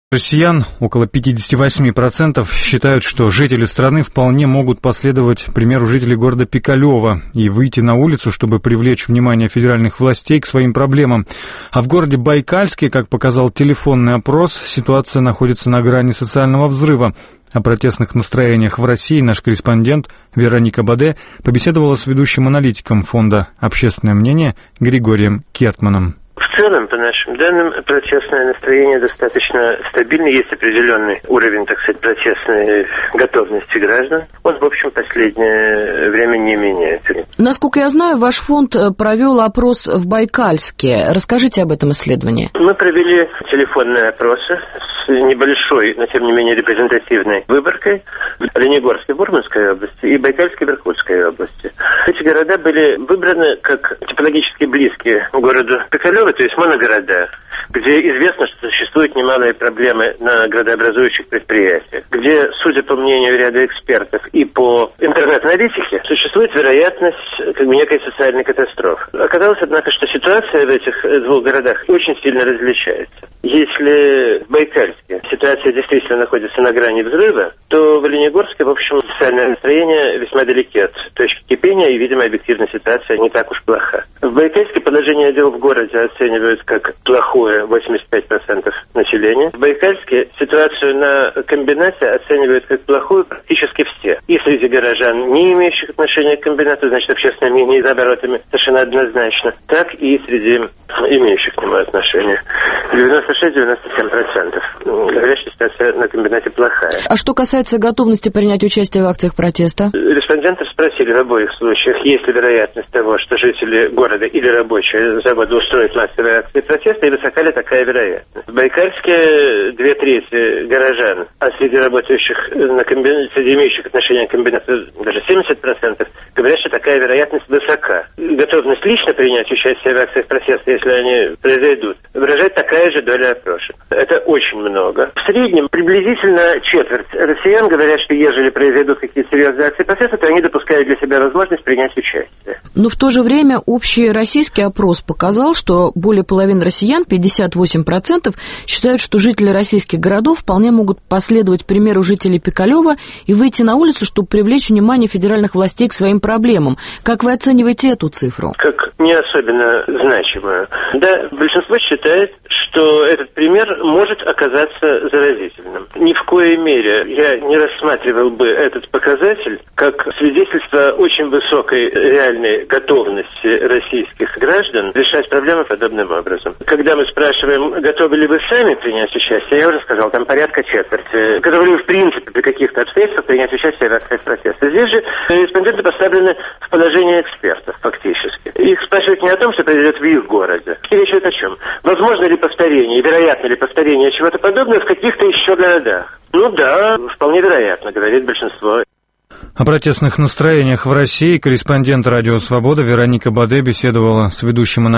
Россиян, около 58%, считают, что жители страны вполне могут последовать примеру жителей города Пикалево и выйти на улицу, чтобы привлечь внимание федеральных властей к своим проблемам. А в городе Байкальске, как показал телефонный опрос, ситуация находится на грани социального взрыва. О протестных настроениях в России наш корреспондент Вероника Баде побеседовала с ведущим аналитиком фонда «Общественное мнение» Григорием Кертманом. В целом, по нашим данным, протестное настроение достаточно стабильно. Есть определенный уровень, так сказать, протестной готовности граждан. Он, в общем, последнее время не меняется. Насколько я знаю, ваш фонд провел опрос в Байкальске. Расскажите об этом исследовании. Мы провели телефонные опросы с небольшой, но тем не менее репрезентативной выборкой в Оленегорской, Мурманской области и Байкальской, Иркутской области. Эти города были выбраны как типологически близкие к городу Пикалево, то есть моногорода, где известно, что существуют немалые проблемы на градообразующих предприятиях, где, судя по мнению ряда экспертов и по интернет-аналитике, существует вероятность некой социальной катастрофы. Оказалось, однако, что ситуация в этих двух городах очень сильно различается. Если в Байкальске ситуация действительно находится на грани взрыва, то в Оленегорске, в общем, социальное настроение весьма далеки от точки кипения, и, видимо, объективная ситуация не так уж плоха. В Байкальске положение дел в городе оценивают как плохое 85% населения. В Байкальске ситуацию на комбинате оценивают как плохую практически все. И среди горожан, не имеющих отношения к комбинату, значит, общественное мнение за оборотами совершенно однозначно, так и среди имеющих к нему отношения. 96-97%. Говорят, что ситуация на комбинате плохая. А что касается готовности принять участие в акциях протеста? Респондентов спросили в обоих случаях, есть ли вероятность того, что жители города или рабочие завода устроят массовые акции протеста, и высока ли такая вероятность. В Байкальске 2/3 горожан, а среди работающих на комбинате, среди имеющих отношение к комбинату даже 70%, говорят, что такая вероятность высока. Готовность лично принять участие в акциях протеста, если они произойдут, выражает такая же доля опрошенных. Это очень много. В среднем приблизительно четверть россиян говорят, что ежели произойдут какие-то серьезные акции протеста, то они допускают для себя возможность принять участие. Но в то же время общий российский опрос показал, что более половины россиян, 58%, считают, что жители российских городов вполне могут последовать примеру жителей Пикалева и выйти на улицу, чтобы привлечь внимание федеральных властей к своим проблемам. Как вы оцениваете эту цифру? Как не особенно значимую. Да, большинство считает, что этот пример может оказаться заразительным. Ни в коей мере я не рассматривал бы этот показатель как свидетельство очень высокой реальной готовности российских граждан решать проблемы подобным образом. Когда мы спрашиваем, готовы ли вы сами принять участие, я уже сказал, там порядка четверти. Готовы ли вы в принципе при каких-то обстоятельствах принять участие в акциях протеста? Здесь же респонденты поставлены в положение экспертов фактически. Их спрашивают не о том, что произойдет в их городе. Речь идет о чем? Возможно ли повторение, вероятно ли повторение чего-то подобного в каких-то еще городах? Ну да, вполне вероятно, говорит большинство. О протестных настроениях в России корреспондент «Радио Свобода» Вероника Баде беседовала с ведущим